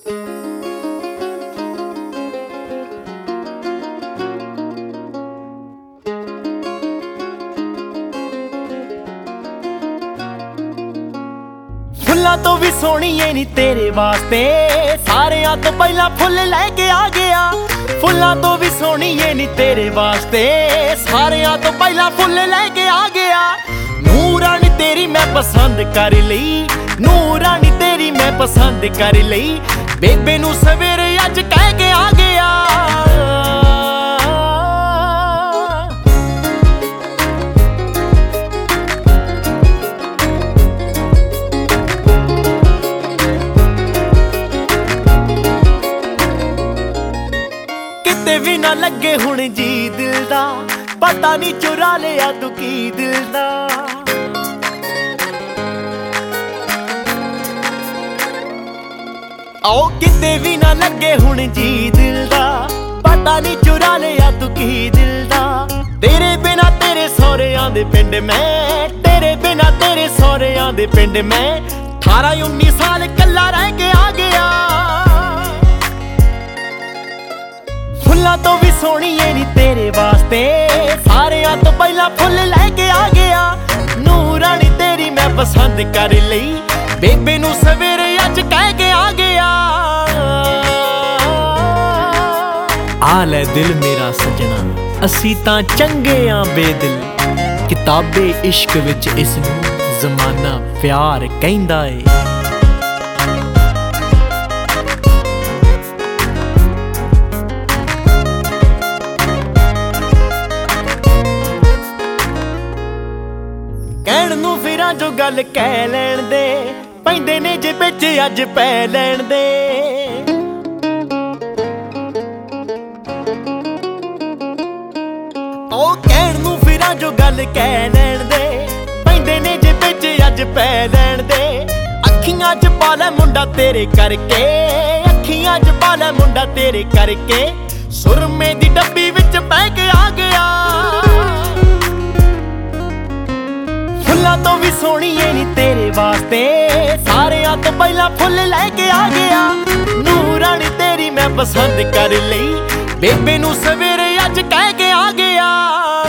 फुल्लां तो भी सोहणीए नी तेरे वास्ते सारेयां तो पहला फुल लैके आ गया। फुल्लां तो भी सोहणीए नी तेरे वास्ते सारेयां तो पहला फुल लैके आ गया। नूरानी तेरी मैं पसंद कर लई, नूरानी तेरी मैं पसंद कर लई। बेबे नू सवेरे अज कह के आ गया। किते भी ना लगे हुण जी दिल दा, पता नहीं चुरा लिया तू की दिल दा। आओ किते भी ना लगे हुण जी दिल दा, पता नहीं चुरा लिया तू की दिल दा। तेरे बिना तेरे सौहरियां दे पिंड मैं, तेरे बिना तेरे सौहरियां दे पिंड मैं 18-19 साल कल्ला रह के आ गया। फुल्लां तो भी सोहणीए नी तेरे वास्ते सारेयां तो पहला फुल लैके आ गया। नूरानी तेरी मैं पसंद कर लई, बेबे नू सवेरे अज कह के आ गया। आ लै दिल मेरा सजना, असी तां चंगे आ बेदिल। किताबे इश्क विच इसनू जमाना प्यार कहंदा ए। कहण नू फिरां जो गल कह लैण दे, पैंदे ने जे बिच अज पै लैण दे। ओ कहण नू फिरां जो गल कह लैण दे, पैंदे ने जे बिच अज पै लैण दे। अखियां च पा लै मुंडा तेरे करके, अखियां च पा लै मुंडा तेरे करके। सुरमे दी डब्बी विच पै के आ गया। फुल्लां तो भी सोहणीए नी तेरे वास्ते सारेयां तो पहला फुल लैके आ गया। नूरानी तेरी मैं पसंद कर लई, बेबे नू सवेरे अज कह के आ गया।